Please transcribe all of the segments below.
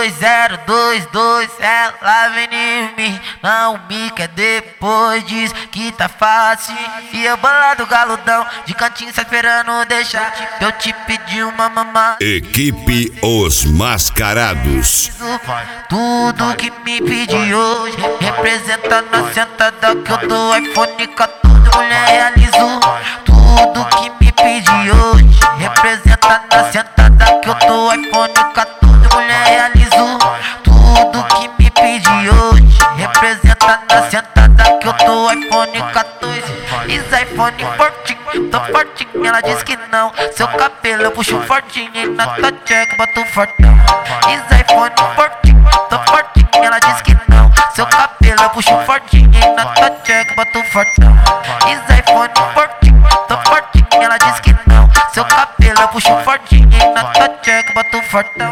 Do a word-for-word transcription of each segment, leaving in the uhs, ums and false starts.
dois zero dois dois, ela vem em mim, não me quer depois diz que tá fácil. E eu bolado galudão, de cantinho só esperando deixar eu te pedir uma mamá. Equipe Os Mascarados. Tudo que me pedi hoje, representa na sentada que eu dou iPhone quatorze, mulher realizo. Tudo que me pedi hoje, representa na sentada que eu dou iPhone quatorze, mulher realizo. Tudo que me pedi hoje, representa na sentada que eu dou iPhone quatorze. Is iPhone fortinho, tô fortinho, ela diz que não. Seu cabelo eu puxo fortinho e na tua check boto fortão. Is iPhone fortinho, tô fortinho, ela diz que não. Seu cabelo eu puxo fortinho e na tua check boto fortão. Is iPhone fortinho, tô fortinho, ela diz que não. Seu cabelo eu puxo fortinho e na tua check boto fortão.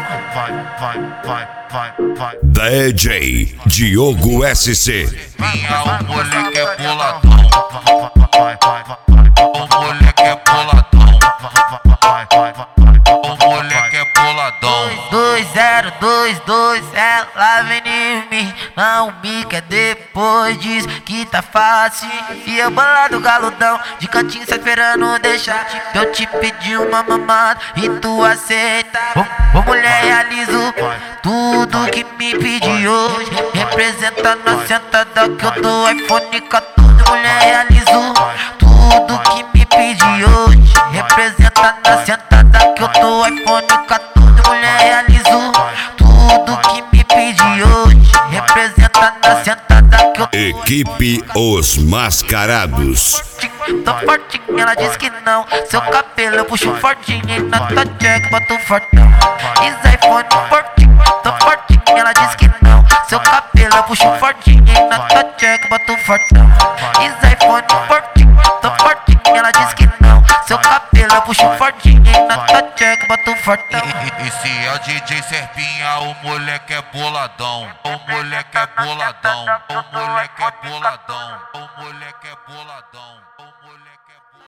D J Diogo S C. Minha, o moleque é boladão. O moleque é boladão. O moleque é boladão. dois zero dois dois, ela vem em mim, não me quer depois diz que tá fácil. E eu bolado galudão, de cantinho só esperando deixar eu te pedir uma mamada e tu aceita. Ô, ô mulher realizo tudo que me pedi hoje, representa na sentada que eu dou iPhone quatorze, mulher realizo. Tudo que me pedi hoje, representa na sentada que eu dou iPhone quatorze, mulher realizo. Tudo que me pedi hoje, representa na sentada que eu Equipe Os Mascarados. tô fortinho, ela diz que não. Seu cabelo eu puxo fortinho e na tua check boto fortão. Is iPhone fortinho, tô fortinho, ela diz que não. Seu cabelo eu puxo fortinho e na tua check boto fortão. Is iPhone fortinho, tô fortinho, ela diz que não. Seu cabelo eu puxo fortinho e na tua check boto fortão. Esse é o D J Serpinha, o moleque é boladão. O moleque é boladão. O moleque é boladão. O moleque é boladão.